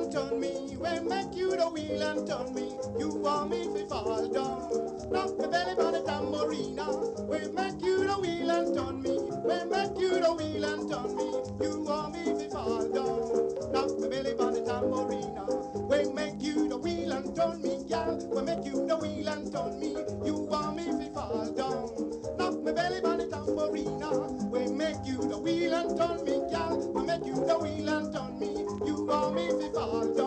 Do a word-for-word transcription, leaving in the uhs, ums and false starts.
and turn me. We make you the wheel and turn me. You want me to fall down. Knock my belly on the tambourine. We make you the wheel and turn me. We make you the wheel and turn me. You want me to fall down. Knock my belly on the tambourine. We make you the wheel and turn me, gal. We make you the wheel and turn me. You want me to fall down. Knock my belly on the tambourine. We make you the wheel and turn me, gal. We make you the wheel and turn me. You want me to fall down.